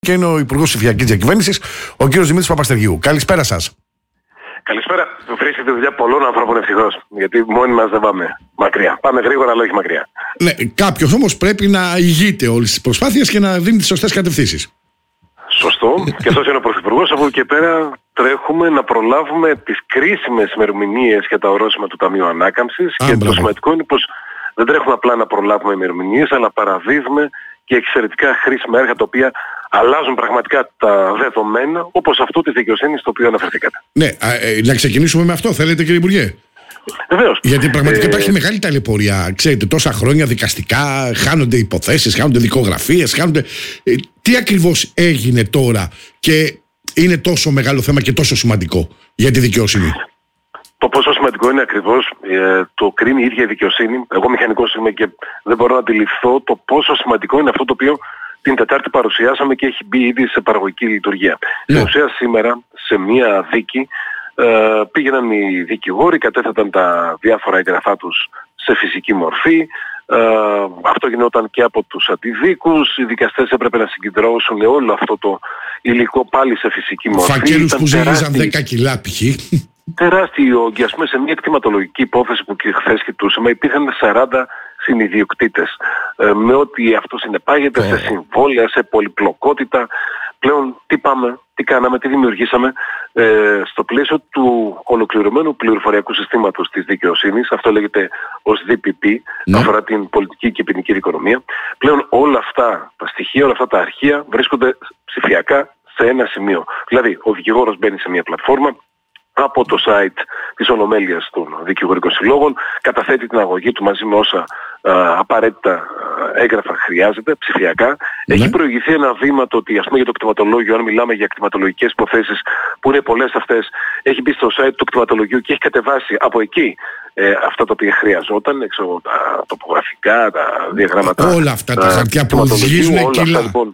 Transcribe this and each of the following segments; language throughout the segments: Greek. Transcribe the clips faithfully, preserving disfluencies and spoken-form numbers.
Και είναι ο Υπουργός Ψηφιακής Διακυβέρνησης, ο κύριος Δημήτρης Παπαστεργίου. Καλησπέρα σας. Καλησπέρα. Βρίσκεται δουλειά πολλών ανθρώπων ευτυχώς. Γιατί μόνοι μας δεν πάμε μακριά. Πάμε γρήγορα, αλλά όχι μακριά. Ναι, κάποιος όμως πρέπει να ηγείται όλες τις προσπάθειες και να δίνει τις σωστές κατευθύνσεις. Σωστό. Και αυτός είναι ο Πρωθυπουργός. Από εκεί και πέρα τρέχουμε να προλάβουμε τις κρίσιμες ημερομηνίες για τα ορόσημα του Ταμείου Ανάκαμψης. Α, και μπράβο. Το σημαντικό είναι πως δεν τρέχουμε απλά να προλάβουμε ημερομηνίες, αλλά παραδίδουμε και εξαιρετικά χρήσιμα έργα τα οποία αλλάζουν πραγματικά τα δεδομένα, όπως αυτό της δικαιοσύνης στο οποίο αναφερθήκατε. Ναι, α, ε, να ξεκινήσουμε με αυτό, θέλετε κύριε Υπουργέ? Βεβαίως. Γιατί πραγματικά ε... υπάρχει μεγάλη ταλαιπωρία. Ξέρετε, τόσα χρόνια δικαστικά, χάνονται υποθέσεις, χάνονται δικογραφίες, χάνονται... Ε, τι ακριβώς έγινε τώρα και είναι τόσο μεγάλο θέμα και τόσο σημαντικό για τη δικαιοσύνη? Το πόσο σημαντικό είναι ακριβώς ε, το κρίνει η ίδια η δικαιοσύνη. Εγώ μηχανικός είμαι και δεν μπορώ να αντιληφθώ το πόσο σημαντικό είναι αυτό το οποίο την Τετάρτη παρουσιάσαμε και έχει μπει ήδη σε παραγωγική λειτουργία. Ναι. Στην ουσία σήμερα σε μία δίκη ε, πήγαιναν οι δικηγόροι, κατέθεταν τα διάφορα έγγραφά τους σε φυσική μορφή. Ε, αυτό γινόταν και από τους αντιδίκους. Οι δικαστές έπρεπε να συγκεντρώσουν όλο αυτό το υλικό πάλι σε φυσική μορφή. Φακέλους που ζυγίζαν δέκα κιλά π.χ. Τεράστιο όγκη. Ας πούμε σε μια εκτιματολογική υπόθεση που και χθες κοιτούσαμε υπήρχαν σαράντα συνειδιοκτήτες. Ε, με ό,τι αυτό συνεπάγεται, oh. σε συμβόλαια, σε πολυπλοκότητα. Πλέον τι πάμε, τι κάναμε, τι δημιουργήσαμε ε, στο πλαίσιο του ολοκληρωμένου πληροφοριακού συστήματος της δικαιοσύνης. Αυτό λέγεται ως ντι πι πι, mm. αφορά την πολιτική και ποινική δικονομία. Πλέον όλα αυτά τα στοιχεία, όλα αυτά τα αρχεία βρίσκονται ψηφιακά σε ένα σημείο. Δηλαδή ο δικηγόρος μπαίνει σε μια πλατφόρμα, από το site της Ολομέλειας των Δικηγορικών Συλλόγων, καταθέτει την αγωγή του μαζί με όσα α, απαραίτητα α, έγγραφα χρειάζεται, ψηφιακά. Ναι. Έχει προηγηθεί ένα βήμα το ότι, ας πούμε, για το κτηματολόγιο, αν μιλάμε για κτηματολογικές υποθέσεις που είναι πολλές αυτές, έχει μπει στο site του κτηματολογίου και έχει κατεβάσει από εκεί ε, αυτά τα οποία χρειαζόταν, έξω, τα τοπογραφικά, τα διαγράμματα. Όλα αυτά τα χαρτιά που ζυγίζουν κιλά. Λοιπόν.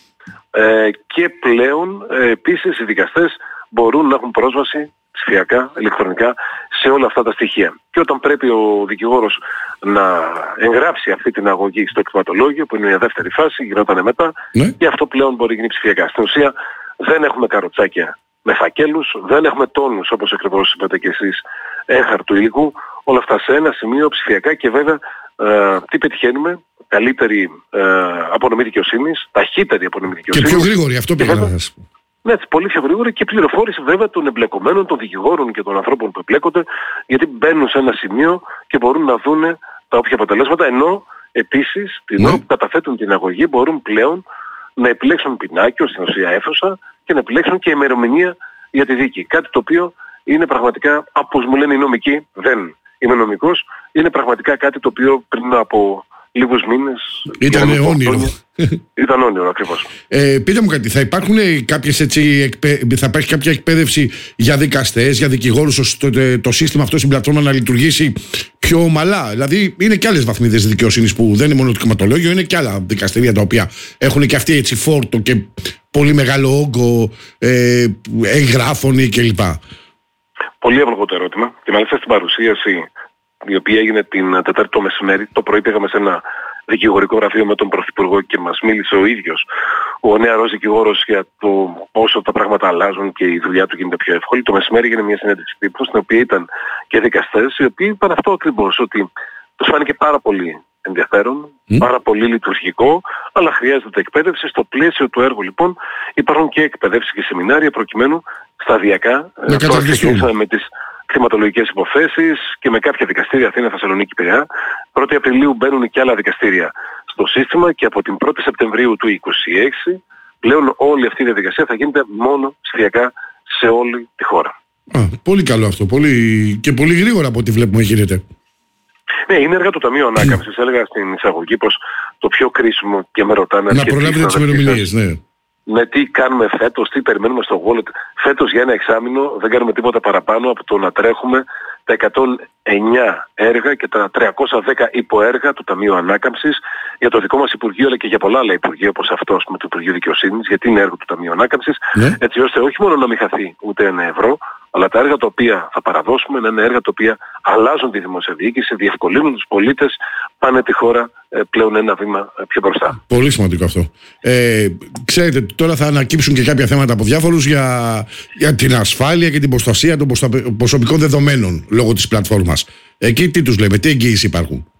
Ε, και πλέον ε, επίσης οι δικαστές μπορούν να έχουν πρόσβαση ψηφιακά, ηλεκτρονικά σε όλα αυτά τα στοιχεία. Και όταν πρέπει ο δικηγόρος να εγγράψει αυτή την αγωγή στο εκτιματολόγιο, που είναι μια δεύτερη φάση, γινόταν μετά, ναι. και αυτό πλέον μπορεί να γίνει ψηφιακά. Στην ουσία δεν έχουμε καροτσάκια με φακέλους, δεν έχουμε τόνους, όπως ακριβώς είπατε και εσείς, έγχαρτου υλικού, όλα αυτά σε ένα σημείο ψηφιακά. Και βέβαια ε, τι πετυχαίνουμε? Καλύτερη ε, απονομή δικαιοσύνης, ταχύτερη απονομή δικαιοσύνης. Και πιο γρήγορη, αυτό πήγα να σας πω. Ναι, πολύ πιο γρήγορη και πληροφόρηση βέβαια των εμπλεκομένων, των δικηγόρων και των ανθρώπων που εμπλέκονται, γιατί μπαίνουν σε ένα σημείο και μπορούν να δουν τα όποια αποτελέσματα, ενώ επίσης την ώρα που καταθέτουν την αγωγή μπορούν πλέον να επιλέξουν πινάκιο, στην ουσία αίθουσα, και να επιλέξουν και ημερομηνία για τη δίκη. Κάτι το οποίο είναι πραγματικά, όπως μου λένε οι νομικοί, δεν είμαι νομικός, είναι πραγματικά κάτι το οποίο πριν από λίγους μήνες... Ήταν όνειρο. Ήταν όνειρο ακριβώς. Ε, πείτε μου κάτι, θα υπάρχουν κάποιες έτσι, εκπαί... θα υπάρχει κάποια εκπαίδευση για δικαστές, για δικηγόρους, ώστε το, το σύστημα αυτό στην πλατφόρμα να λειτουργήσει πιο ομαλά? Δηλαδή είναι και άλλες βαθμίδες δικαιοσύνης που δεν είναι μόνο το κτηματολόγιο, είναι και άλλα δικαστήρια τα οποία έχουν και αυτοί έτσι φόρτο και πολύ μεγάλο όγκο ε, εγγράφων κλπ. Πολύ εύλογο το ερώτημα. Και μάλιστα στην παρουσίαση, η οποία έγινε την Τετάρτη το μεσημέρι, το πρωί πήγαμε σε ένα δικηγορικό γραφείο με τον Πρωθυπουργό και μας μίλησε ο ίδιος ο νεαρός δικηγόρος για το πόσο τα πράγματα αλλάζουν και η δουλειά του γίνεται πιο εύκολη. Το μεσημέρι έγινε μια συνέντευξη τύπου, στην οποία ήταν και δικαστές, οι οποίοι είπαν αυτό ακριβώς, ότι τους φάνηκε πάρα πολύ ενδιαφέρον, mm. πάρα πολύ λειτουργικό, αλλά χρειάζεται εκπαίδευση. Στο πλαίσιο του έργου λοιπόν υπάρχουν και εκπαιδεύσεις και σεμινάρια προκειμένου σταδιακά να ξεκινήσαμε με τις κτηματολογικές υποθέσεις και με κάποια δικαστήρια, Αθήνα, Θεσσαλονίκη, Πειραιά. πρώτη Απριλίου μπαίνουν και άλλα δικαστήρια στο σύστημα και από την πρώτη Σεπτεμβρίου του είκοσι έξι πλέον όλη αυτή η διαδικασία θα γίνεται μόνο ψηφιακά σε όλη τη χώρα. Α, πολύ καλό αυτό. Πολύ... και πολύ γρήγορα από ό,τι βλέπουμε γίνεται. Ναι, είναι έργα του Ταμείου Ανάκαμψης. Έλεγα στην εισαγωγή πως το πιο κρίσιμο, και με ρωτάνε... Να προλάβετε τις ημερομηνίες, ναι. Ναι, τι κάνουμε φέτος, τι περιμένουμε στο wallet. Φέτος για ένα εξάμηνο δεν κάνουμε τίποτα παραπάνω από το να τρέχουμε τα εκατόν εννιά έργα και τα τριακόσια δέκα υποέργα του Ταμείου Ανάκαμψης για το δικό μας Υπουργείο, αλλά και για πολλά άλλα Υπουργεία, όπως αυτό με το Υπουργείο Δικαιοσύνης, γιατί είναι έργο του Ταμείου Ανάκαμψης, ναι. έτσι ώστε όχι μόνο να μην χαθεί ούτε ένα ευρώ, αλλά τα έργα τα οποία θα παραδώσουμε να είναι έργα τα οποία αλλάζουν τη δημόσια διοίκηση, διευκολύνουν τους πολίτες, πάνε τη χώρα ε, πλέον ένα βήμα ε, πιο μπροστά. Πολύ σημαντικό αυτό. Ε, ξέρετε, τώρα θα ανακύψουν και κάποια θέματα από διάφορους για, για την ασφάλεια και την προστασία των προσωπικών δεδομένων λόγω της πλατφόρμας. Εκεί τι τους λέμε, τι εγγύησεις υπάρχουν?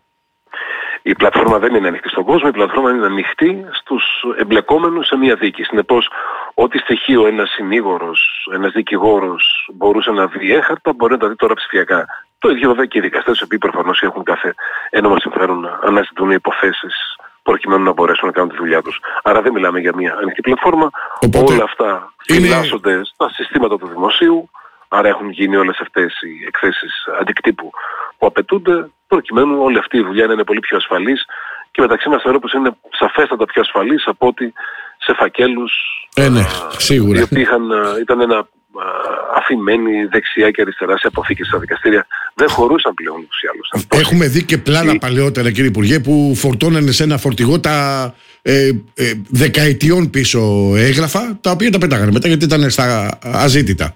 Η πλατφόρμα δεν είναι ανοιχτή στον κόσμο, η πλατφόρμα είναι ανοιχτή στους εμπλεκόμενους σε μια δίκη. Συνεπώς, ό,τι στοιχείο ένας συνήγορος, ένας δικηγόρος μπορούσε να δει έχαρτα, μπορεί να τα δει τώρα ψηφιακά. Το ίδιο βέβαια και οι δικαστές, οι οποίοι προφανώς έχουν κάθε ένομο συμφέρον να αναζητούν υποθέσεις προκειμένου να μπορέσουν να κάνουν τη δουλειά τους. Άρα δεν μιλάμε για μια ανοιχτή πλατφόρμα. Οπότε, όλα αυτά φυλάσσονται είναι... στα συστήματα του δημοσίου, άρα έχουν γίνει όλες αυτές οι εκθέσεις αντικτύπου που απαιτούνται, προκειμένου όλη αυτή η δουλειά να είναι πολύ πιο ασφαλής και μεταξύ μας θεωρώ πως είναι σαφέστατα πιο ασφαλής από ότι σε φακέλους ε, ναι, σίγουρα. οι οποίοι είχαν, ήταν ένα αφημένοι δεξιά και αριστερά σε αποθήκες στα δικαστήρια. Δεν χωρούσαν πλέον τους ή άλλους. Έχουμε δει και πλάνα ή... παλαιότερα, κύριε Υπουργέ, που φορτώνανε σε ένα φορτηγό τα ε, ε, δεκαετιών πίσω έγγραφα, τα οποία τα πετάγανε μετά γιατί ήταν στα αζήτητα.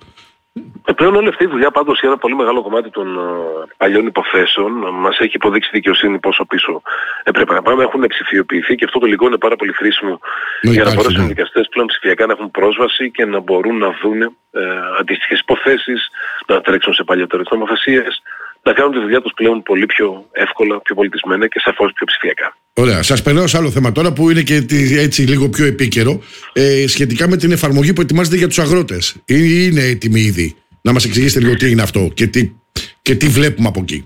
Ε, πλέον όλη αυτή η δουλειά πάντως για ένα πολύ μεγάλο κομμάτι των uh, παλιών υποθέσεων μας έχει υποδείξει η δικαιοσύνη πόσο πίσω έπρεπε να πάμε. Έχουν ψηφιοποιηθεί και αυτό το λίγο είναι πάρα πολύ χρήσιμο ναι, για να μπορέσουν οι δικαστές πλέον ψηφιακά να έχουν πρόσβαση και να μπορούν να δουν ε, αντίστοιχες υποθέσεις, να τρέξουν σε παλιότερες νομοθεσίες, να κάνουν τη δουλειά τους πλέον πολύ πιο εύκολα, πιο πολιτισμένα και σαφώς πιο ψηφιακά. Ωραία. Σας περνάω σε άλλο θέμα τώρα που είναι και έτσι λίγο πιο επίκαιρο ε, σχετικά με την εφαρμογή που ετοιμάζεται για τους αγρότες. Είναι έτοιμη ήδη? Να μας εξηγήσετε λίγο τι είναι αυτό και τι, και τι βλέπουμε από εκεί.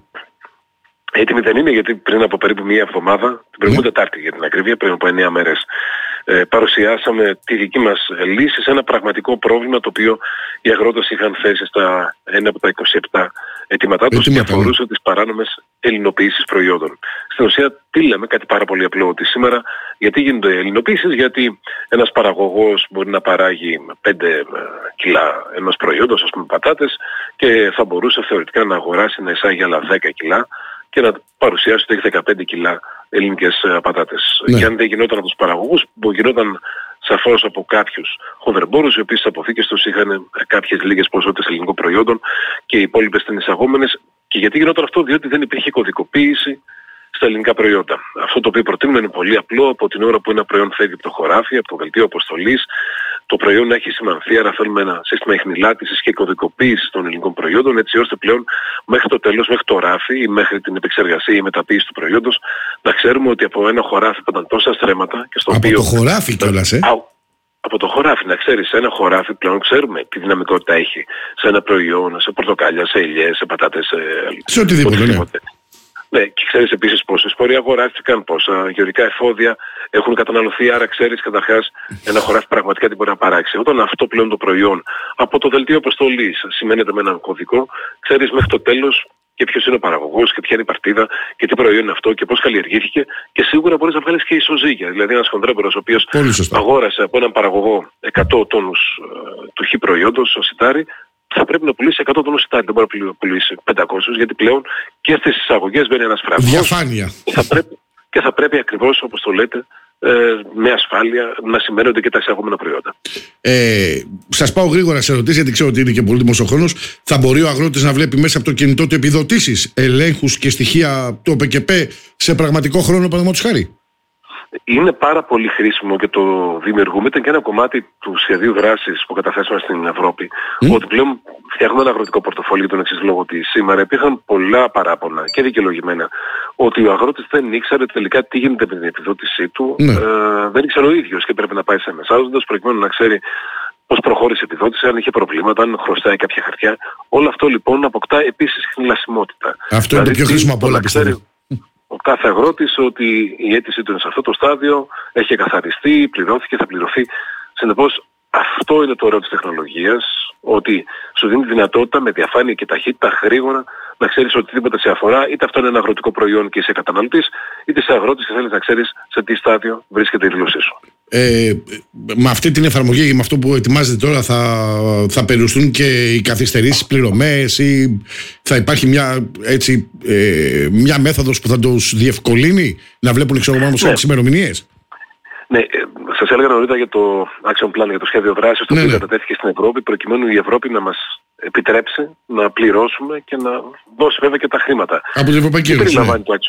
Έτοιμη δεν είναι, γιατί πριν από περίπου μία εβδομάδα, την προηγούμενη Τετάρτη για την ακρίβεια, πριν από εννέα μέρες, ε, παρουσιάσαμε τη δική μας λύση σε ένα πραγματικό πρόβλημα το οποίο οι αγρότες είχαν θέσει στα ένα από τα είκοσι επτά αιτήματά τους και αφορούσε ναι. τις παράνομες ελληνοποιήσεις προϊόντων. Στην ουσία τι λέμε, κάτι πάρα πολύ απλό, ότι σήμερα γιατί γίνονται ελληνοποιήσεις? Γιατί ένας παραγωγός μπορεί να παράγει πέντε κιλά ενός προϊόντος, ας πούμε πατάτες, και θα μπορούσε θεωρητικά να αγοράσει, να εισάγει άλλα δέκα κιλά και να παρουσιάσει ότι έχει δεκαπέντε κιλά ελληνικές πατάτες. Ναι. Και αν δεν γινόταν από τους παραγωγούς, που γινόταν σαφώς από κάποιους χονδρεμπόρους, οι οποίοι στις αποθήκες τους είχαν κάποιες λίγες ποσότητες ελληνικών προϊόντων και οι υπόλοιπες ήταν εισαγόμενες. Και γιατί γινόταν αυτό? Διότι δεν υπήρχε κωδικοποίηση στα ελληνικά προϊόντα. Αυτό το οποίο προτείνουμε είναι πολύ απλό. Από την ώρα που ένα προϊόν φεύγει από το χωράφι, από το δελτίο αποστολής, το προϊόν έχει σημανθεί, άρα θέλουμε ένα σύστημα ιχνηλάτησης και κωδικοποίησης των ελληνικών προϊόντων, έτσι ώστε πλέον μέχρι το τέλος, μέχρι το ράφι ή μέχρι την επεξεργασία ή μεταποίηση του προϊόντος, να ξέρουμε ότι από ένα χωράφι που ήταν τόσα στρέμματα και στο από οποίο... Από το χωράφι κιόλας, ε! Α, από το χωράφι, να ξέρεις, σε ένα χωράφι πλέον ξέρουμε τι δυναμικότητα έχει σε ένα προϊόν, σε πορτοκάλια, σε ελιές, σε πατάτες, σε, σε οτιδήποτε. οτιδήποτε. Ναι, και ξέρεις επίσης πόσες σπόροι αγοράστηκαν, πόσα γεωργικά εφόδια έχουν καταναλωθεί, άρα ξέρεις καταρχάς ένα χωράφι πραγματικά τι μπορεί να παράξει. Όταν αυτό πλέον το προϊόν από το δελτίο αποστολής σημαίνεται με έναν κωδικό, ξέρεις μέχρι το τέλος και ποιος είναι ο παραγωγός και ποια είναι η παρτίδα και τι προϊόν είναι αυτό και πώς καλλιεργήθηκε, και σίγουρα μπορείς να βγάλεις και ισοζύγια. Δηλαδή ένας χονδρέμπορος ο οποίος αγόρασε από έναν παραγωγό εκατό τόνους ε, του χ προϊόντος, ο σιτάρι, θα πρέπει να πουλήσει εκατό τόνους σιτάρι, δεν μπορεί να πουλήσει πεντακόσιους, γιατί πλέον και στις εισαγωγές μπαίνει ένας φραγμός. Διαφάνεια. Και θα πρέπει, και θα πρέπει ακριβώς, όπως το λέτε, ε, με ασφάλεια να σημαίνονται και τα εισαγόμενα προϊόντα. Ε, σας πάω γρήγορα σε ερωτήσεις, γιατί ξέρω ότι είναι και πολύτιμος ο χρόνος. Θα μπορεί ο αγρότης να βλέπει μέσα από το κινητό του επιδοτήσεις, ελέγχους και στοιχεία του ΟΠΕΚΕΠ σε πραγματικό χρόνο, παραδείγματος χάρη? Είναι πάρα πολύ χρήσιμο και το δημιουργούμε. Ήταν και ένα κομμάτι του σχεδίου δράσης που καταθέσαμε στην Ευρώπη. Mm. Ότι πλέον φτιάχνουμε ένα αγροτικό πορτοφόλι για τον εξής λόγο, ότι σήμερα υπήρχαν πολλά παράπονα και δικαιολογημένα ότι ο αγρότης δεν ήξερε τελικά τι γίνεται με την επιδότησή του. Mm. Ε, δεν ήξερε ο ίδιος και πρέπει να πάει σε μεσάζοντας προκειμένου να ξέρει πώς προχώρησε η επιδότηση, αν είχε προβλήματα, αν χρωστάει κάποια χαρτιά. Όλο αυτό λοιπόν αποκτά επίσης χνηλασιμότητα. Αυτό δηλαδή, είναι το πιο χρήσιμο από όλα, πιστεύω. Ο κάθε αγρότης ότι η αίτησή του είναι σε αυτό το στάδιο, έχει εκαθαριστεί, πληρώθηκε, θα πληρωθεί. Συνεπώς αυτό είναι το ωραίο της τεχνολογίας, ότι σου δίνει τη δυνατότητα με διαφάνεια και ταχύτητα γρήγορα να ξέρεις οτιδήποτε σε αφορά, είτε αυτό είναι ένα αγροτικό προϊόν και είσαι καταναλωτής, είτε είσαι αγρότης και θέλεις να ξέρεις σε τι στάδιο βρίσκεται η δήλωσή σου. ε, με αυτή την εφαρμογή, με αυτό που ετοιμάζεται τώρα, θα, θα περιοριστούν και οι καθυστερήσεις πληρωμές ή θα υπάρχει μια, έτσι, ε, μια μέθοδος που θα τους διευκολύνει να βλέπουν εξωγωμάνους ναι. τις ημερομηνίες? Ναι, σας έλεγα νωρίτερα για το action plan, για το σχέδιο δράσης, το ναι, οποίο ναι. κατατέθηκε στην Ευρώπη, προκειμένου η Ευρώπη να μας επιτρέψει να πληρώσουμε και να δώσει βέβαια και τα χρήματα. Από την Ευρωπαϊκή Ένωση.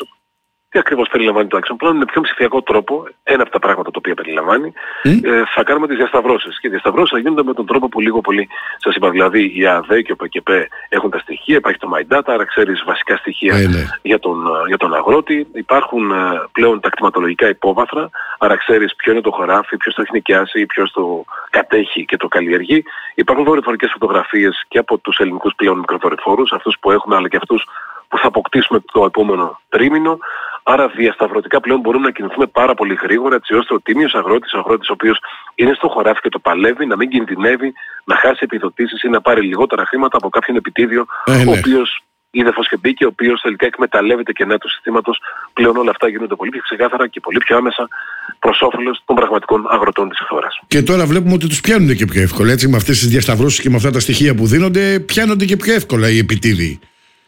Τι ακριβώς περιλαμβάνει το action plan? Με πιο ψηφιακό τρόπο, ένα από τα πράγματα τα οποία περιλαμβάνει, mm. ε, θα κάνουμε τις διασταυρώσεις. Και οι διασταυρώσεις θα γίνονται με τον τρόπο που λίγο πολύ σας είπα. Δηλαδή η ΑΔΕ και ο ΠΚΠ έχουν τα στοιχεία, υπάρχει το My Data, άρα ξέρεις βασικά στοιχεία mm. για, τον, για τον αγρότη. Υπάρχουν ε, πλέον τα κτηματολογικά υπόβαθρα, άρα ξέρεις ποιο είναι το χωράφι, ποιος το έχει νοικιάσει, ποιος το κατέχει και το καλλιεργεί. Υπάρχουν δορυφορικές φωτογραφίες και από τους ελληνικούς πλέον μικροδορυφόρους, αυτούς που έχουμε αλλά και αυτούς που θα αποκτήσουμε το επόμενο τρίμηνο. Άρα διασταυρωτικά πλέον μπορούμε να κινηθούμε πάρα πολύ γρήγορα, έτσι ώστε ο τίμιος αγρότης, ο αγρότης ο οποίος είναι στο χωράφι και το παλεύει, να μην κινδυνεύει, να χάσει επιδοτήσεις ή να πάρει λιγότερα χρήματα από κάποιον επιτίδιο, ε, ναι. ο οποίος είδε φως και μπήκε, ο οποίος τελικά εκμεταλλεύεται κενά του συστήματος. Πλέον όλα αυτά γίνονται πολύ πιο ξεκάθαρα και πολύ πιο άμεσα προς όφελος των πραγματικών αγροτών της χώρας. Και τώρα βλέπουμε ότι τους πιάνουν και πιο εύκολα, έτσι, με αυτές τις διασταυρώσεις και με αυτά τα στοιχεία που δίνονται, πιάνονται και πιο εύκολα οι επιτίδιοι.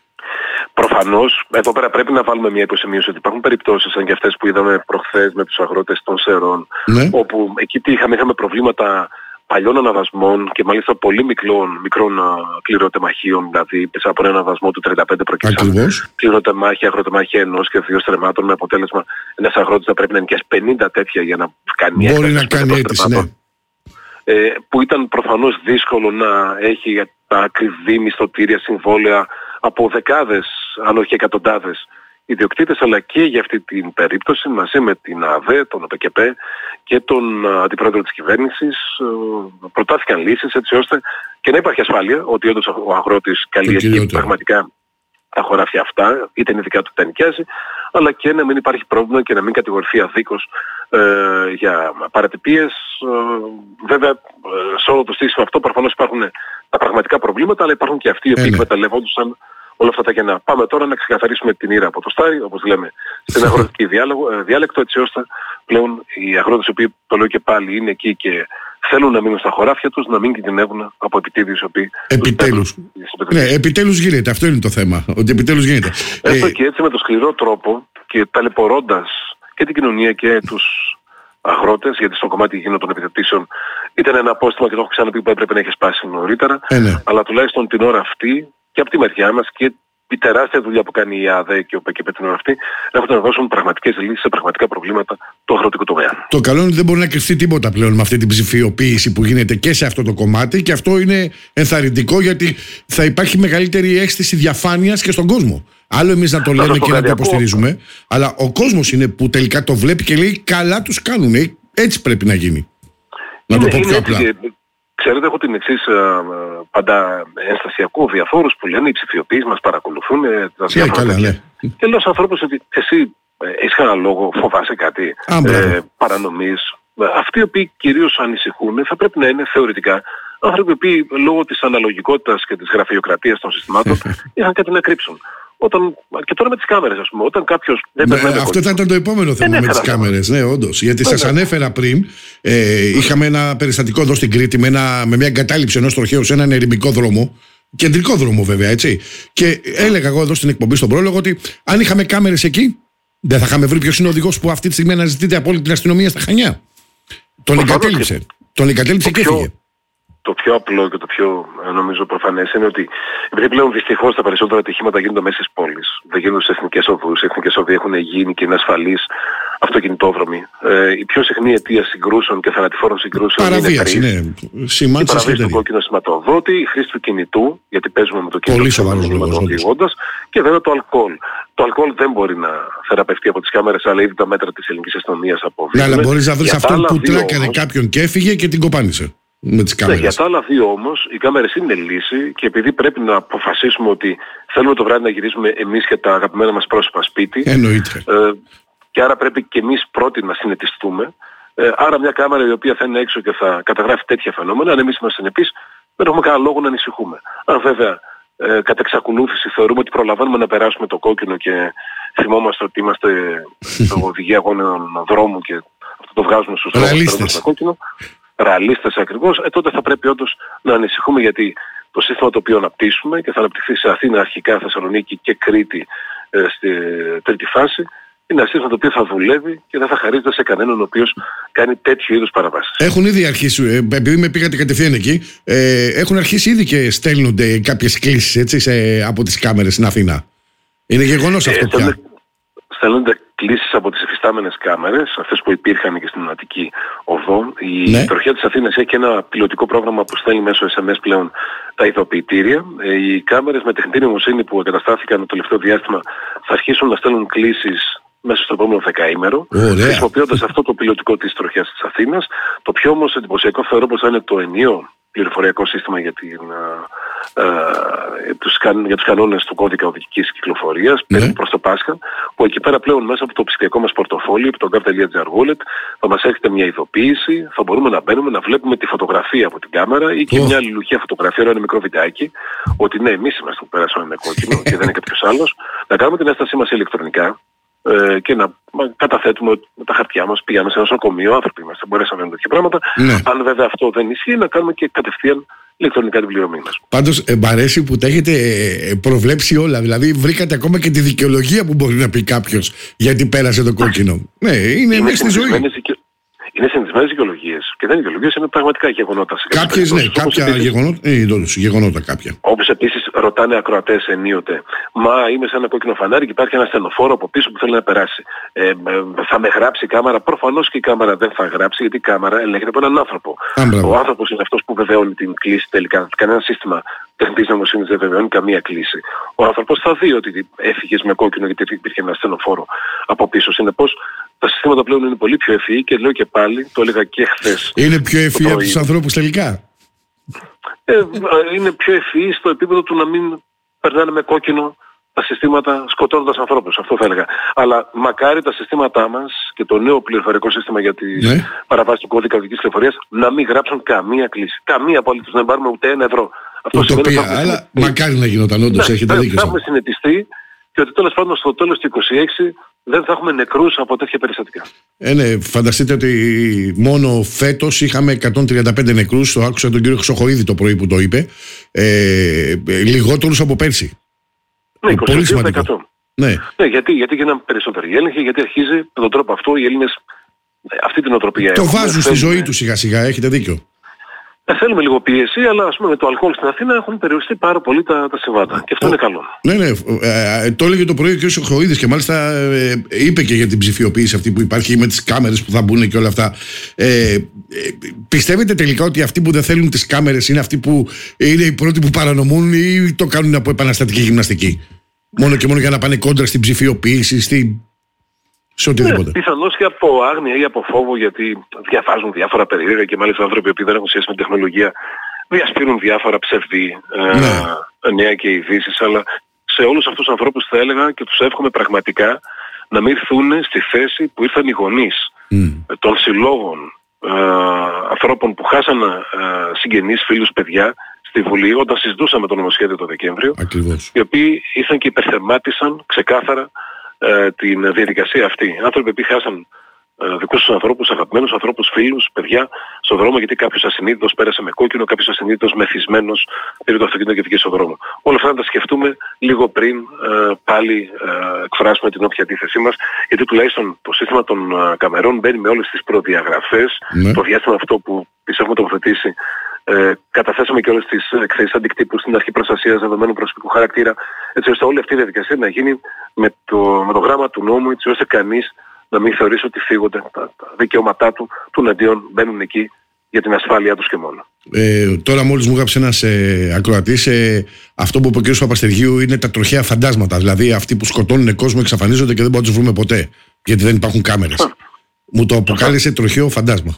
Προφανώς, εδώ πέρα πρέπει να βάλουμε μια υποσημείωση ότι υπάρχουν περιπτώσεις σαν και αυτές που είδαμε προχθές με τους αγρότες των Σερών, ναι. όπου εκεί τι είχαμε, είχαμε προβλήματα παλιών αναδασμών και μάλιστα πολύ μικρών, μικρών κληροτεμαχίων, δηλαδή πέσα από ένα αναδασμό του τριάντα πέντε προκειμένου κληροτεμάχια, αγροτεμάχια ενός και δύο στρεμμάτων, με αποτέλεσμα ένας αγρότης θα πρέπει να νοικιάσει πενήντα τέτοια για να κάνει έκταση. Μπορεί να κάνει αίτηση, ναι. Ε, που ήταν προφανώς δύσκολο να έχει τα ακριβή μισθωτήρια συμβόλαια από δεκάδες, αν όχι εκατοντάδες ιδιοκτήτες, αλλά και για αυτή την περίπτωση μαζί με την ΑΔΕ, τον ΟΠΚΠ και τον αντιπρόεδρο της κυβέρνησης προτάθηκαν λύσεις έτσι ώστε και να υπάρχει ασφάλεια ότι όντως ο αγρότης καλλιεργεί πραγματικά τα χωράφια αυτά, είτε είναι δικά του τα νοικιάζει, αλλά και να μην υπάρχει πρόβλημα και να μην κατηγορηθεί αδίκως ε, για παρατυπίες. Ε, βέβαια, σε όλο το σύστημα αυτό προφανώς υπάρχουν τα πραγματικά προβλήματα, αλλά υπάρχουν και αυτοί οι οποίοι εκμεταλλευόντουσαν όλα αυτά τα κενά. Πάμε τώρα να ξεκαθαρίσουμε την ήρα από το στάρι, όπως λέμε, στην αγροτική διάλεκτο, έτσι ώστε πλέον οι αγρότες οι οποίοι, το λέω και πάλι, είναι εκεί και θέλουν να μείνουν στα χωράφια τους, να μην κινδυνεύουν από επιτίδιους οι οποίοι... Επιτέλους. Ναι, επιτέλους γίνεται. Αυτό είναι το θέμα. Ότι επιτέλους γίνεται. Έστω ε... και έτσι με το σκληρό τρόπο και ταλαιπωρώντας και την κοινωνία και τους αγρότες, γιατί στο κομμάτι εκείνο των επιδοτήσεων ήταν ένα απόστημα και το έχω ξαναπεί που έπρεπε να έχει σπάσει νωρίτερα, ε, ναι. αλλά τουλάχιστον την ώρα αυτή και από τη μεριά μας και η τεράστια δουλειά που κάνει η ΑΔΕ και ο ΠΚΠ την ώρα αυτή έχουν να δώσουν πραγματικές λύσεις σε πραγματικά προβλήματα του αγροτικού τομέα. Το καλό είναι ότι δεν μπορεί να κρυφτεί τίποτα πλέον με αυτή την ψηφιοποίηση που γίνεται και σε αυτό το κομμάτι, και αυτό είναι ενθαρρυντικό γιατί θα υπάρχει μεγαλύτερη αίσθηση διαφάνειας και στον κόσμο. Άλλο εμείς να το λέμε και να το υποστηρίζουμε, αλλά ο κόσμος είναι που τελικά το βλέπει και λέει καλά τους κάνουν. Έτσι πρέπει να γίνει. Να είναι, το πω πιο απλά. Ξέρετε, έχω την εξής α, πάντα ενστασιακό διαφόρους που λένε οι ψηφιοποίησεις μας παρακολουθούν ε, τα διάφορα καλά, ναι. Και λέω στους ανθρώπους ότι εσύ ε, έχεις κανένα λόγο, φοβάσαι κάτι, ε, παρανομής. Αυτοί οι οποίοι κυρίως ανησυχούν θα πρέπει να είναι θεωρητικά άνθρωποι οι οποίοι λόγω της αναλογικότητας και της γραφειοκρατίας των συστημάτων είχαν κάτι να κρύψουν. Όταν, και τώρα με τις κάμερες, ας πούμε, όταν κάποιος δεν ναι, περνάει. Αυτό θα ήταν το επόμενο θέμα με τις κάμερες. Ναι, όντως. Γιατί σας ανέφερα πριν, ε, είχαμε ένα περιστατικό εδώ στην Κρήτη με, ένα, με μια εγκατάλειψη ενός τροχαίου σε έναν ερημικό δρόμο. Κεντρικό δρόμο, βέβαια, έτσι. Και έλεγα εγώ εδώ στην εκπομπή στον πρόλογο ότι αν είχαμε κάμερες εκεί, δεν θα είχαμε βρει ποιος είναι ο οδηγός που αυτή τη στιγμή αναζητείται από όλη την αστυνομία στα Χανιά. Τον εγκατέλειψε. Και... Τον εγκατέλειψε και έφυγε. Το πιο απλό και το πιο νομίζω προφανές είναι ότι επειδή πλέον δυστυχώς τα περισσότερα ατυχήματα γίνονται μέσα στις πόλεις, δεν γίνονται στις εθνικές οδούς, οι εθνικές οδοί έχουν γίνει και είναι ασφαλείς αυτοκινητόδρομοι. Ε, η πιο συχνή αιτία συγκρούσεων και θανατηφόρων συγκρούσεων παραβίαση, είναι ναι. Η παραβίαση του κόκκινου σηματοδότη, η χρήση του κινητού, γιατί παίζουμε με το κινητό οδηγώντας, και βέβαια το αλκοόλ. Το αλκοόλ δεν μπορεί να θεραπευτεί από τις κάμερες, αλλά ήδη τα μέτρα της ελληνικής αστυνομίας αποδείχνουν. Ναι, αλλά μπορείς να βρεις αυτόν που τράκανε κάποιον και έφυγε και την κοπάνισε. Με τις ναι, για τα άλλα δύο όμως οι κάμερες είναι λύση, και επειδή πρέπει να αποφασίσουμε ότι θέλουμε το βράδυ να γυρίσουμε εμείς και τα αγαπημένα μας πρόσωπα σπίτι, εννοείται. Ε, και άρα πρέπει και εμείς πρώτοι να συνετιστούμε. Ε, άρα μια κάμερα η οποία θα είναι έξω και θα καταγράφει τέτοια φαινόμενα, αν εμείς είμαστε συνεπείς, δεν έχουμε κανένα λόγο να ανησυχούμε. Αν βέβαια ε, κατά εξακολούθηση θεωρούμε ότι προλαβαίνουμε να περάσουμε το κόκκινο και θυμόμαστε ότι είμαστε στο οδηγία αγώνων δρόμου και αυτό το βγάζουμε στους δρόμους με κόκκινο, ρεαλίστες ακριβώς, ε, τότε θα πρέπει όντως να ανησυχούμε, γιατί το σύστημα το οποίο αναπτύσσουμε και θα αναπτυχθεί σε Αθήνα αρχικά, Θεσσαλονίκη και Κρήτη ε, στη τρίτη φάση, είναι ένα σύστημα το οποίο θα δουλεύει και δεν θα χαρίζεται σε κανέναν ο οποίος κάνει τέτοιου είδους παραβάσεις. Έχουν ήδη αρχίσει, επειδή με πήγατε κατευθείαν εκεί, ε, έχουν αρχίσει ήδη και στέλνονται κάποιες κλήσεις έτσι, σε, από τις κάμερες στην Αθήνα. Είναι γεγονός αυτό ε, πια. Στέλνονται κλήσεις από τις εφιστάμενες κάμερες, αυτές που υπήρχαν και στην Αττική Οδό. Η ναι. Τροχιά της Αθήνας έχει ένα πιλωτικό πρόγραμμα που στέλνει μέσω ες εμ ες πλέον τα ειδοποιητήρια. Οι κάμερες με τεχνητή νοημοσύνη που εγκαταστάθηκαν το τελευταίο διάστημα θα αρχίσουν να στέλνουν κλήσεις μέσα στο επόμενο δεκαήμερο, χρησιμοποιώντας αυτό το πιλωτικό της Τροχιάς της Αθήνας. Το πιο όμως εντυπωσιακό θεωρώ πως θα είναι το ενιαίο πληροφοριακό σύστημα για, την, α, α, τους, για τους κανόνες του κώδικα οδικής κυκλοφορίας, ναι. περίπου προς το Πάσχα, που εκεί πέρα πλέον μέσα από το ψηφιακό μας πορτοφόλι, από το gov.gr wallet, θα μας έρχεται μια ειδοποίηση, θα μπορούμε να μπαίνουμε να βλέπουμε τη φωτογραφία από την κάμερα ή και oh. μια αλληλουχία φωτογραφία, ένα μικρό βιντεάκι, ότι ναι, εμείς είμαστε που πέρασαμε με κόκκινο και δεν είναι κάποιος άλλος, να κάνουμε την έστασή μας ηλεκτρονικά, και να καταθέτουμε με τα χαρτιά μας, πήγαμε σε ένα νοσοκομείο, άνθρωποι είμαστε, μπορέσαμε να κάνουμε τέτοια πράγματα. Ναι. Αν βέβαια αυτό δεν ισχύει, να κάνουμε και κατευθείαν ηλεκτρονικά την πληρωμή μας. Πάντως, ε, μ' αρέσει που τα έχετε προβλέψει όλα. Δηλαδή, βρήκατε ακόμα και τη δικαιολογία που μπορεί να πει κάποιος γιατί πέρασε το κόκκινο. Ναι, είναι, είναι στη ζωή. Είναι συνηθισμένες δικαιολογίες και δεν είναι δικαιολογίες, είναι πραγματικά γεγονότα. Κάποιες ναι, κάποια επίσης, γεγονότα, ε, γεγονότα κάποια. Όπως επίσης ρωτάνε ακροατές ενίοτε, μα είμαι σε ένα κόκκινο φανάρι και υπάρχει ένα στενοφόρο από πίσω που θέλει να περάσει. Ε, θα με γράψει η κάμερα? Προφανώς και η κάμερα δεν θα γράψει, γιατί η κάμερα ελέγχεται από έναν άνθρωπο. Α, ο άνθρωπος είναι αυτός που βεβαιώνει την κλίση τελικά. Κανένα σύστημα τεχνητής νοημοσύνης δεν βεβαιώνει καμία κλίση. Ο άνθρωπος θα δει ότι έφυγες με κόκκινο γιατί υπήρχε ένα στενοφόρο από πίσω. Συνεπώς, τα συστήματα πλέον είναι πολύ πιο ευφυή και λέω και πάλι, το έλεγα και χθες. Είναι πιο ευφυή από τους ανθρώπους τελικά. Ε, είναι πιο ευφυή στο επίπεδο του να μην περνάνε με κόκκινο τα συστήματα σκοτώνοντας ανθρώπους. Αυτό θα έλεγα. Αλλά μακάρι τα συστήματά μας και το νέο πληροφορικό σύστημα για τις ναι. παραβάσεις του κώδικα οδικής κυκλοφορίας να μην γράψουν καμία κλίση. Καμία απολύτως, να πάρουμε ούτε ένα ευρώ. Αυτό σημαίνει, αλλά μακάρι να γινόταν, όντως ναι, έχετε δίκιο. Θα έχουμε συνετιστεί και ότι τέλος πάντων στο τέλος του είκοσι έξι δεν θα έχουμε νεκρούς από τέτοια περιστατικά. Ε, ναι, φανταστείτε ότι μόνο φέτος είχαμε εκατόν τριάντα πέντε νεκρούς, το άκουσα τον κύριο Χρυσοχοΐδη το πρωί που το είπε, ε, λιγότερους από πέρσι. Ναι, είκοσι δύο τοις εκατό. Ναι, ναι γιατί, γιατί γίνανε περισσότεροι έλεγχοι, γιατί αρχίζει με τον τρόπο αυτό οι Έλληνες αυτή την οτροπία. Το έχουν, βάζουν στη ζωή τους σιγά σιγά, έχετε δίκιο. Ε, θέλουμε λίγο πίεση, αλλά ας πούμε με το αλκοόλ στην Αθήνα έχουν περιοριστεί πάρα πολύ τα, τα συμβάντα. Και αυτό ο, είναι καλό. Ναι, ναι. Ε, ε, το έλεγε το πρωί ο κ. Χρυσοχοΐδης και μάλιστα ε, είπε και για την ψηφιοποίηση αυτή που υπάρχει με τις κάμερες που θα μπουν και όλα αυτά. Ε, ε, πιστεύετε τελικά ότι αυτοί που δεν θέλουν τις κάμερες είναι αυτοί που είναι οι πρώτοι που παρανομούν ή το κάνουν από επαναστατική γυμναστική? Μόνο και μόνο για να πάνε κόντρα στην ψηφιοποίηση, στη... σε οτιδήποτε. Ναι, πιθανώς και από άγνοια ή από φόβο, γιατί διαβάζουν διάφορα περίεργα και μάλιστα άνθρωποι που δεν έχουν σχέση με τεχνολογία διασπείρουν διάφορα ψευδή ε, νέα και ειδήσεις, αλλά σε όλους αυτούς τους ανθρώπους θα έλεγα και τους εύχομαι πραγματικά να μην έρθουν στη θέση που ήρθαν οι γονείς mm. των συλλόγων ε, ανθρώπων που χάσαν ε, συγγενείς, φίλους, παιδιά στη Βουλή όταν συζητούσαμε το νομοσχέδιο το Δεκέμβριο. Ακριβώς. Οι οποίοι ήρθαν και υπερθεμάτισαν ξεκάθαρα ε, την διαδικασία αυτή. Άνθρωποι που χάσαν ε, δικούς τους ανθρώπους, αγαπημένους ανθρώπους, φίλους, παιδιά στον δρόμο, γιατί κάποιος ασυνείδητος πέρασε με κόκκινο, κάποιος ασυνείδητος μεθυσμένος πήρε το αυτοκίνητο και βγήκε στον δρόμο. Όλα αυτά να τα σκεφτούμε λίγο πριν ε, πάλι ε, εκφράσουμε την όποια αντίθεσή μας, γιατί τουλάχιστον το σύστημα των ε, καμερών μπαίνει με όλες τις προδιαγραφές, ναι. Το διάστημα αυτό που τις έχουμε τοποθετήσει. Ε, καταθέσαμε και όλες τις εκθέσεις αντικτύπου στην αρχή προστασίας δεδομένου προσωπικού χαρακτήρα, έτσι ώστε όλη αυτή η διαδικασία να γίνει με το, με το γράμμα του νόμου, έτσι ώστε κανείς να μην θεωρήσει ότι φύγονται τα, τα δικαιώματά του, του εναντίον μπαίνουν εκεί για την ασφάλειά τους και μόνο. Ε, τώρα μόλις μου γράψε ένας ε, ακροατής, ε, αυτό που είπε ο κ. Παπαστεργίου είναι τα τροχαία φαντάσματα, δηλαδή αυτοί που σκοτώνουν κόσμο, εξαφανίζονται και δεν μπορούμε να τους βρούμε ποτέ, γιατί δεν υπάρχουν κάμερες. Α, μου το αποκάλεσε τροχαίο φαντάσμα.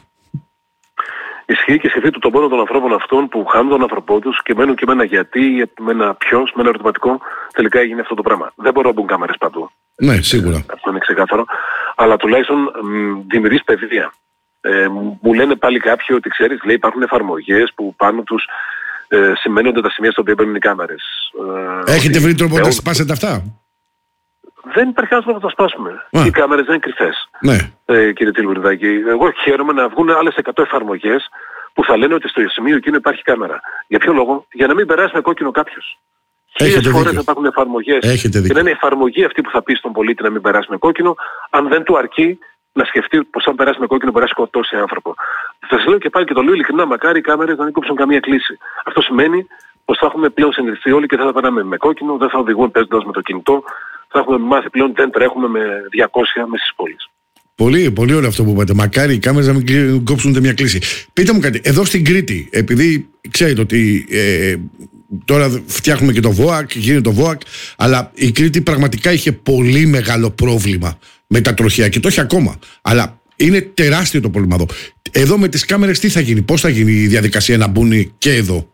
Ισχύει και σκεφτείτε τον πόνο των ανθρώπων αυτών που χάνουν τον άνθρωπό τους και μένουν και με ένα γιατί, με ένα ποιος, με ένα ερωτηματικό, τελικά έγινε αυτό το πράγμα. Δεν μπορούν να μπουν κάμερες παντού. Ναι, σίγουρα. Αυτό είναι ξεκάθαρο. Αλλά τουλάχιστον δημιουργείς παιδεία. Ε, μου λένε πάλι κάποιοι ότι ξέρεις, λέει, υπάρχουν εφαρμογές που πάνω τους ε, σημαίνονται τα σημεία στα οποία μπαίνουν οι κάμερες. Ε, Έχετε βρει τρόπο να τα σπάσετε αυτά? δεν υπάρχει άνθρωπο να τα σπάσουμε. Α. Οι κάμερες δεν είναι κρυφές. Ναι. Ε, κύριε Τιλβουρδάκη, εγώ χαίρομαι να βγουν άλλες εκατό εφαρμογές που θα λένε ότι στο σημείο εκείνο υπάρχει κάμερα. Για ποιο λόγο? Για να μην περάσει με κόκκινο κάποιος. Χίλιες φορές θα υπάρχουν εφαρμογές και να είναι η εφαρμογή αυτή που θα πει στον πολίτη να μην περάσει με κόκκινο, αν δεν του αρκεί να σκεφτεί πως αν περάσει με κόκκινο μπορεί να σκοτώσει άνθρωπο. Θα σας λέω και πάλι και το λέω ειλικρινά, μακάρι οι κάμερες να μην κόψουν καμία κλίση. Αυτό σημαίνει πως θα έχουμε πλέον συνηθιστεί όλοι και δεν θα περνάμε με κόκκινο, δεν θα οδηγούμε παίζοντας με το κινητό, θα έχουμε μάθει πλέον δεν τρέχουμε με διακόσια μέσα στις πόλεις. Πολύ, πολύ ωραίο αυτό που είπατε. Μακάρι οι κάμερες να μην κόψουν ούτε μια κλίση. Πείτε μου κάτι, εδώ στην Κρήτη, επειδή ξέρετε ότι ε, τώρα φτιάχνουμε και το ΒΟΑΚ, γίνεται το ΒΟΑΚ, αλλά η Κρήτη πραγματικά είχε πολύ μεγάλο πρόβλημα με τα τροχιά και το έχει ακόμα. Αλλά είναι τεράστιο το πρόβλημα εδώ. Εδώ με τις κάμερες τι θα γίνει, πώς θα γίνει η διαδικασία να μπουν και εδώ?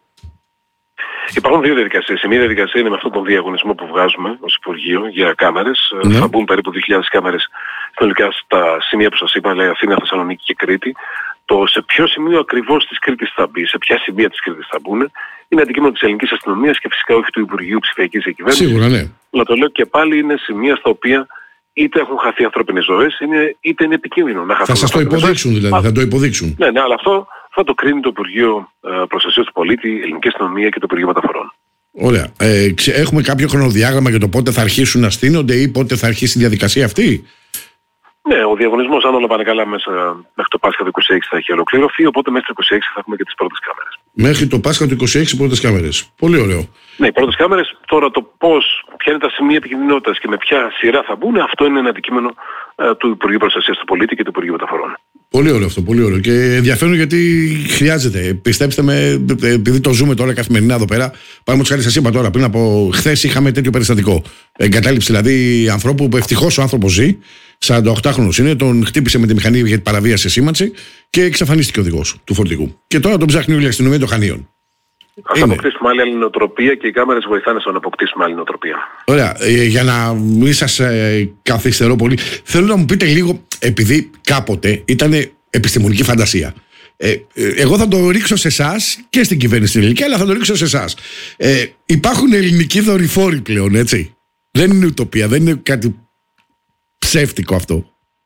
Υπάρχουν δύο διαδικασίες. Η μία διαδικασία είναι με αυτόν τον διαγωνισμό που βγάζουμε ως Υπουργείο για κάμερες. Ναι. Θα μπουν περίπου δύο χιλιάδες κάμερες συνολικά στα σημεία που σας είπα, δηλαδή Αθήνα, Θεσσαλονίκη και Κρήτη. Το σε ποιο σημείο ακριβώς της Κρήτης θα μπει, σε ποια σημεία της Κρήτης θα μπουν, είναι αντικείμενο της ελληνικής αστυνομίας και φυσικά όχι του Υπουργείου Ψηφιακής Διακυβέρνησης. Σίγουρα, ναι. Αλλά το λέω και πάλι, είναι σημεία στα οποία είτε έχουν χαθεί ανθρώπινες ζωές, είναι, είτε είναι επικίνδυνο να χαθούν. Θα σας το υποδείξουν δηλαδή, Α, θα το υποδείξουν. Ναι, ναι, αλλά αυτό θα το κρίνει το Υπουργείο ε, Προστασίας του Πολίτη, η Ελληνική Αστυνομία και το Υπουργείο Μεταφορών. Ωραία. Ε, ξε, έχουμε κάποιο χρονοδιάγραμμα για το πότε θα αρχίσουν να στείνονται ή πότε θα αρχίσει η διαδικασία αυτή? Ναι, ο διαγωνισμός, αν όλα πάνε καλά, μέσα μέχρι το Πάσχα του είκοσι έξι θα έχει ολοκληρωθεί, οπότε μέχρι το είκοσι έξι θα έχουμε και τις πρώτες κάμερες. Μέχρι το Πάσχα του είκοσι έξι πρώτες κάμερες. Πολύ ωραίο. Ναι, οι πρώτες κάμερες. Τώρα το πώς, ποια είναι τα σημεία επικινδυνότητας και με ποια σειρά θα μπουν, αυτό είναι ένα αντικείμενο ε, του Υπουργείου Προστασίας του Πολίτη και του Υπουργείου Μεταφορών. Πολύ ωραίο αυτό, πολύ ωραίο. Και ενδιαφέρον γιατί χρειάζεται. Πιστέψτε με, επειδή το ζούμε τώρα καθημερινά εδώ πέρα. Παραδείγματος χάρη, σας είπα τώρα, πριν από χθες είχαμε τέτοιο περιστατικό. Εγκατάλειψη δηλαδή ανθρώπου που ευτυχώς ο άνθρωπος ζει, σαρανταοκτάχρονος είναι, τον χτύπησε με τη μηχανή για την παραβίαση σήμανση και εξαφανίστηκε ο οδηγός του φορτηγού. Και τώρα τον ψάχνει όλη η αστυνομία των Χανίων. Ας αποκτήσουμε άλλη νοοτροπία και οι κάμερες βοηθάνε στο να αποκτήσουμε άλλη νοοτροπία. Ωραία. Ε, για να μην σας ε, καθυστερώ πολύ, θέλω να μου πείτε λίγο, επειδή κάποτε ήταν επιστημονική φαντασία. Ε, ε, εγώ θα το ρίξω σε εσάς και στην κυβέρνηση στην ελληνική, αλλά θα το ρίξω σε εσάς. Ε, υπάρχουν ελληνικοί δορυφόροι πλέον, έτσι? Δεν είναι ουτοπία, δεν είναι κάτι ψεύτικο αυτό?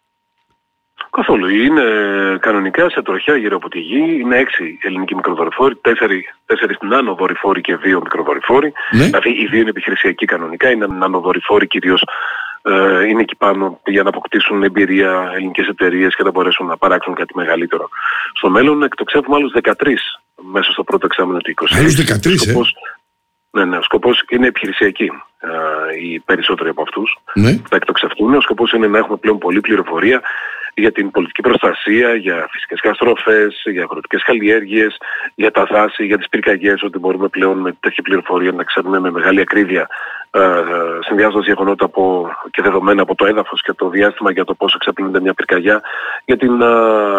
Καθόλου. Είναι κανονικά σε τροχιά γύρω από τη γη. Είναι έξι ελληνικοί μικροδορυφόροι, τέσσερι, τέσσερις νανοδορυφόροι και δύο μικροδορυφόροι. Ναι. Δηλαδή οι δύο είναι επιχειρησιακοί κανονικά, είναι νανοδορυφόροι κυρίως. Ε, είναι εκεί πάνω για να αποκτήσουν εμπειρία ελληνικές εταιρείες και να μπορέσουν να παράξουν κάτι μεγαλύτερο. Στο μέλλον εκτοξεύουμε άλλους δεκατρείς μέσα στο πρώτο εξάμηνο του είκοσι. Άλλους δεκατρείς, σκοπός, ε? Ναι, ναι, ο σκοπός είναι επιχειρησιακή. Ε, οι περισσότεροι από αυτούς ναι. θα εκτοξευτούν. Ο σκοπός είναι να έχουμε πλέον πολλή πληροφορία για την πολιτική προστασία, για φυσικές καταστροφές, για αγροτικές καλλιέργειες, για τα δάση, για τις πυρκαγιές, ότι μπορούμε πλέον με τέτοια πληροφορία να ξέρουμε με μεγάλη ακρίβεια, ε, συνδυάζοντας γεγονότα από, και δεδομένα από το έδαφος και το διάστημα για το πόσο εξαπλύνεται μια πυρκαγιά, για την, ε,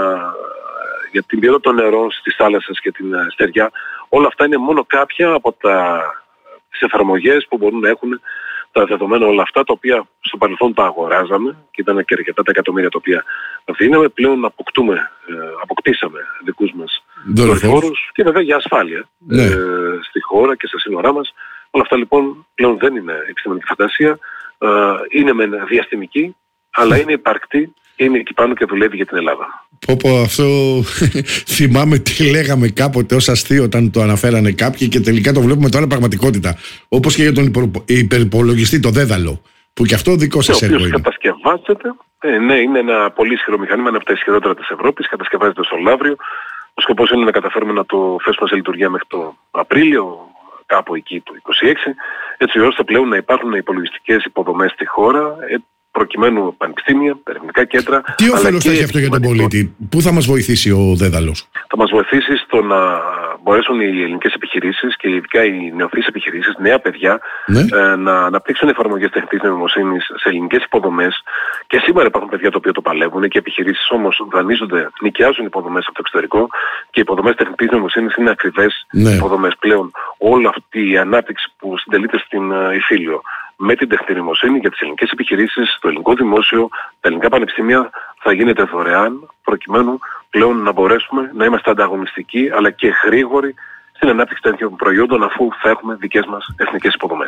για την ποιότητα των νερών στις θάλασσες και την ε, στεριά. Όλα αυτά είναι μόνο κάποια από τα, τις εφαρμογές που μπορούν να έχουν τα δεδομένα όλα αυτά, τα οποία στο παρελθόν τα αγοράζαμε και ήταν και αρκετά τα εκατομμύρια τα οποία δίναμε. Πλέον αποκτούμε, ε, αποκτήσαμε δικούς μας δορυφόρους και βέβαια για ασφάλεια ναι. ε, στη χώρα και στα σύνορά μας. Όλα αυτά λοιπόν πλέον δεν είναι επιστημονική φαντασία, ε, είναι με διαστημική, αλλά είναι υπαρκτή, είναι εκεί πάνω και δουλεύει για την Ελλάδα. Πω πω, αυτό θυμάμαι τι λέγαμε κάποτε ως αστείο όταν το αναφέρανε κάποιοι και τελικά το βλέπουμε τώρα πραγματικότητα. Όπως και για τον υπερυπολογιστή, το Δέδαλο, που και αυτό δικό σας έργο είναι. Ο οποίος κατασκευάζεται, ε, ναι, είναι ένα πολύ ισχυρό μηχανήμα, ένα από τα ισχυρότερα της Ευρώπης, κατασκευάζεται στο Λαύριο. Ο σκοπός είναι να καταφέρουμε να το θέσουμε σε λειτουργία μέχρι το Απρίλιο, κάπου εκεί το είκοσι έξι, έτσι ώστε πλέον να υπάρχουν υπολογιστικές υποδομές στη χώρα, ε, προκειμένου πανεπιστήμια, ερευνητικά κέντρα. Τι όφελος θα έχει αυτό για τον πολίτη? Πού θα μας βοηθήσει ο Δέδαλος? Θα μας βοηθήσει στο να μπορέσουν οι ελληνικές επιχειρήσεις και ειδικά οι νεοφυείς επιχειρήσεις, νέα παιδιά, ναι. ε, να αναπτύξουν εφαρμογές τεχνητής νοημοσύνης σε ελληνικές υποδομές. Και σήμερα υπάρχουν παιδιά τα οποία το παλεύουν και επιχειρήσεις όμως δανείζονται, νοικιάζουν υποδομές από το εξωτερικό και οι υποδομές τεχνητής νοημοσύνης είναι ακριβές ναι. υποδομές. Πλέον όλη αυτή η ανάπτυξη που συντελείται στην uh, Ιφίλιο με την τεχνητή νοημοσύνη για τις ελληνικές επιχειρήσεις, το ελληνικό δημόσιο, τα ελληνικά πανεπιστήμια θα γίνεται δωρεάν, προκειμένου πλέον να μπορέσουμε να είμαστε ανταγωνιστικοί αλλά και γρήγοροι στην ανάπτυξη τέτοιων προϊόντων, αφού θα έχουμε δικές μας εθνικές υποδομές.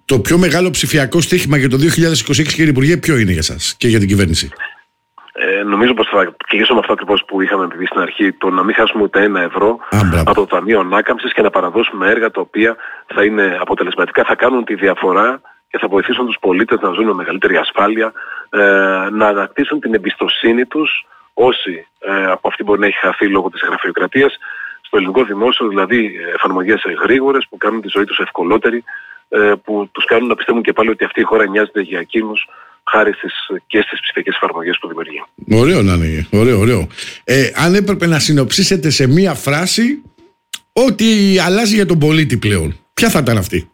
το πιο μεγάλο ψηφιακό στοίχημα για το δύο χιλιάδες είκοσι έξι, κύριε Υπουργέ, ποιο είναι για σας και για την κυβέρνηση? Ε, νομίζω πως θα κλείσω με αυτό ακριβώς που είχαμε πει στην αρχή, το να μην χάσουμε ούτε ένα ευρώ Α, από το Ταμείο Ανάκαμψης και να παραδώσουμε έργα τα οποία θα είναι αποτελεσματικά, θα κάνουν τη διαφορά και θα βοηθήσουν τους πολίτες να ζουν με μεγαλύτερη ασφάλεια, ε, να ανακτήσουν την εμπιστοσύνη τους όσοι ε, από αυτή μπορεί να έχει χαθεί λόγω της γραφειοκρατίας στο ελληνικό δημόσιο, δηλαδή εφαρμογές γρήγορες που κάνουν τη ζωή τους ευκολότερη, ε, που τους κάνουν να πιστεύουν και πάλι ότι αυτή η χώρα νοιάζεται για εκείνους χάρη στις, και στις ψηφιακές εφαρμογές που δημιουργεί. Ωραίο να είναι, ωραίο, ωραίο. Ε, αν έπρεπε να συνοψίσετε σε μία φράση ότι αλλάζει για τον πολίτη πλέον, ποια θα ήταν αυτή?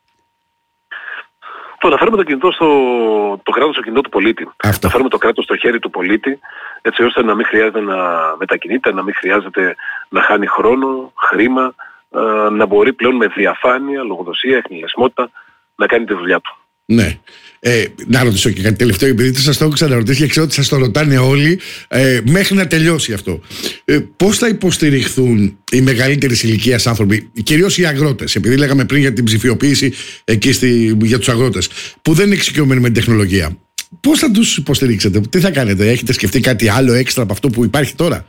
Το να φέρουμε το, κινητό στο, το κράτος στο κινητό του πολίτη. Αυτό. Να φέρουμε το κράτος στο χέρι του πολίτη, έτσι ώστε να μην χρειάζεται να μετακινείται, να μην χρειάζεται να χάνει χρόνο, χρήμα, να μπορεί πλέον με διαφάνεια, λογοδοσία, εχνηλεσμότητα να κάνει τη δουλειά του. Ναι. Ε, να ρωτήσω και κάτι τελευταίο, επειδή σας το έχω ξαναρωτήσει και ξέρω ότι σας το ρωτάνε όλοι, ε, μέχρι να τελειώσει αυτό. Ε, πώς θα υποστηριχθούν οι μεγαλύτερης ηλικίας άνθρωποι, κυρίως οι αγρότες, επειδή λέγαμε πριν για την ψηφιοποίηση εκεί στη, για τους αγρότες, που δεν είναι εξοικειωμένοι με την τεχνολογία. Πώς θα τους υποστηρίξετε, τι θα κάνετε, έχετε σκεφτεί κάτι άλλο έξτρα από αυτό που υπάρχει τώρα?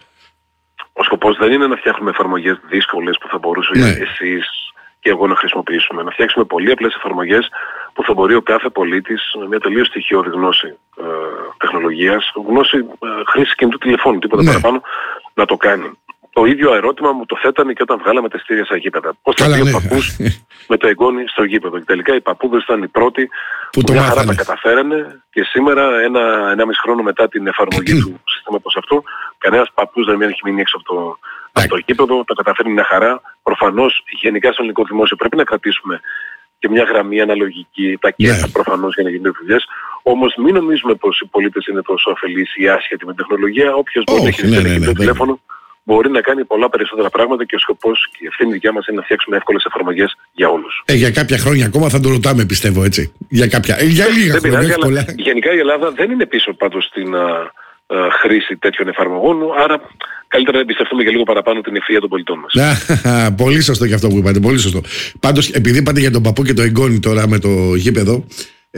Ο σκοπός δεν είναι να φτιάχνουμε εφαρμογές δύσκολες που θα μπορούσε ναι. εσείς και εγώ να χρησιμοποιήσουμε. Να φτιάξουμε πολύ απλές εφαρμογές που θα μπορεί ο κάθε πολίτης με μια τελείως στοιχειώδη γνώση ε, τεχνολογίας, γνώση ε, χρήσης κινητού τηλεφώνου, τίποτα ναι. παραπάνω, να το κάνει. Το ίδιο ερώτημα μου το θέτανε και όταν βγάλαμε τα εισιτήρια στα γήπεδα. Πώς θα πει ο παππούς με το εγγόνι στο γήπεδο? Και τελικά οι παππούδες ήταν οι πρώτοι που, που μια χαρά τα καταφέρανε και σήμερα, ένα, ενάμιση χρόνο μετά την εφαρμογή του συστήματος αυτού, κανένας παππούς δεν έχει μείνει έξω από το, από το γήπεδο, τα καταφέρνει μια χαρά. Προφανώς γενικά στο ελληνικό δημόσιο πρέπει να κρατήσουμε και μια γραμμή αναλογική, τα κέντρα yeah. προφανώς για να γίνουν δουλειές. Όμως μην νομίζουμε πως οι πολίτες είναι τόσο αφελείς ή άσχετοι με την τεχνολογία. Όποιος μπορεί να έχει ναι, ναι, το τηλέφωνο μπορεί να κάνει πολλά περισσότερα πράγματα και ο σκοπός και η ευθύνη δικιά μας είναι να φτιάξουμε εύκολες εφαρμογές για όλους. Ε, για κάποια χρόνια ακόμα θα το ρωτάμε, πιστεύω, έτσι. Για κάποια. Ε, για λίγα δεν χρόνια. Πειράζει, αλλά γενικά η Ελλάδα δεν είναι πίσω πάντως στην α, α, χρήση τέτοιων εφαρμογών, άρα καλύτερα να εμπιστευτούμε και λίγο παραπάνω την ευθεία των πολιτών μας. Πολύ σωστό και αυτό που είπατε. Πολύ σωστό. Πάντως, επειδή είπατε για τον παππού και το εγγόνι τώρα με το γήπεδο,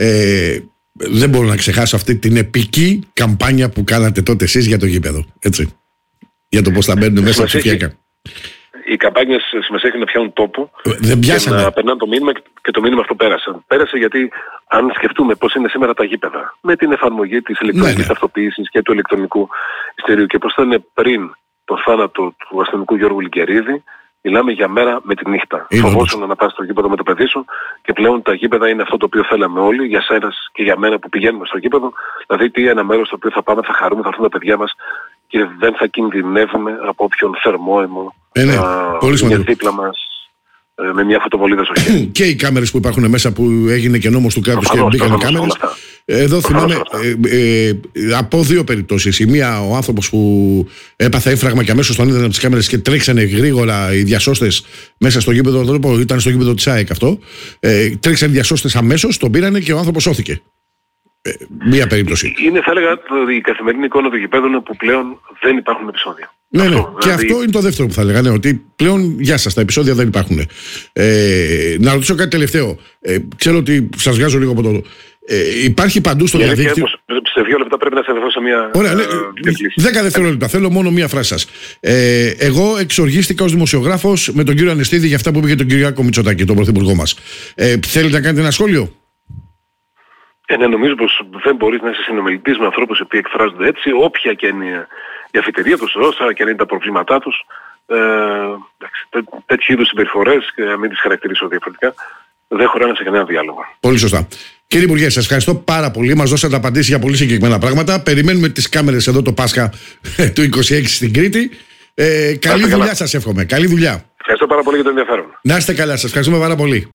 ε, δεν μπορώ να ξεχάσω αυτή την επική καμπάνια που κάνατε τότε εσείς για το γήπεδο. Έτσι. Για το πώς θα μπαίνουν μέσα ψηφιακά. Οι καμπάνιες σημασία έχει να πιάνουν τόπο δεν και να περνάνε το μήνυμα και το μήνυμα αυτό πέρασε. Πέρασε γιατί αν σκεφτούμε πώς είναι σήμερα τα γήπεδα με την εφαρμογή της ηλεκτρονικής ναι, ναι. ταυτοποίησης και του ηλεκτρονικού εισιτηρίου και πώς ήταν πριν το θάνατο του αστυνομικού Γιώργου Λικερίδη, μιλάμε για μέρα με τη νύχτα. Φοβόσουν να πας στο γήπεδο με το παιδί σου και πλέον τα γήπεδα είναι αυτό το οποίο θέλαμε όλοι, για σένα και για μένα που πηγαίνουμε στο γήπεδο. Δηλαδή τι ένα μέρος στο οποίο θα πάμε, θα χαρούμε, θα έρθουν τα παιδιά μας και δεν θα κινδυνεύουμε από όποιον θερμόαιμο ε, ναι. είναι δίπλα μας ε, με μια φωτοβολίδα στο χέρι. Και οι κάμερες που υπάρχουν μέσα που έγινε και νόμος του κράτους και μπήκαν οι κάμερες. Εδώ θυμάμαι ε, ε, από δύο περιπτώσεις. Η μία, ο άνθρωπος που έπαθε έμφραγμα και αμέσως τον είδαν από τις κάμερες και τρέξανε γρήγορα οι διασώστες μέσα στο γήπεδο. Δεν πω, ήταν στο γήπεδο της ΑΕΚ αυτό. Ε, τρέξανε οι διασώστες αμέσως, τον πήρανε και ο άνθρωπος σώθηκε. Ε, μία περίπτωση. Είναι, θα έλεγα, η καθημερινή εικόνα του γηπέδου που πλέον δεν υπάρχουν επεισόδια. Ναι, αυτό, ναι. Δηλαδή... Και αυτό είναι το δεύτερο που θα έλεγα. Ναι, ότι πλέον, γεια σας, τα επεισόδια δεν υπάρχουν. Ε, να ρωτήσω κάτι τελευταίο. Ε, ξέρω ότι σας βγάζω λίγο από το. Ε, υπάρχει παντού στο για διαδίκτυο. Σε δύο λεπτά πρέπει να σε δώσω μια. Ωραία, ναι, δέκα δευτερόλεπτα. Θέλω μόνο μία φράση σας. Ε, εγώ εξοργίστηκα ως δημοσιογράφος με τον κύριο Ανεστίδη για αυτά που είπε για τον Κυριάκο Μητσοτάκη, τον πρωθυπουργό μας. Ε, θέλετε να κάνετε ένα σχόλιο? Ε, ναι, νομίζω πως δεν μπορείς να είσαι συνομιλητής με ανθρώπους που εκφράζονται έτσι, όποια και είναι η αφιτερία τους, όσα και αν είναι τα προβλήματά τους. Ε, τέ, τέτοιου είδους συμπεριφορές, και να μην τις χαρακτηρίσω διαφορετικά, δεν χωράνε σε κανένα διάλογο. Πολύ σωστά. Κύριε Υπουργέ, σας ευχαριστώ πάρα πολύ. Μας δώσατε απαντήσεις για πολύ συγκεκριμένα πράγματα. Περιμένουμε τις κάμερες εδώ το Πάσχα του είκοσι έξι στην Κρήτη. Ε, καλή δουλειά σας εύχομαι. Καλή δουλειά. Ευχαριστώ πάρα πολύ για το ενδιαφέρον. Να είστε καλά. Σας ευχαριστούμε πάρα πολύ.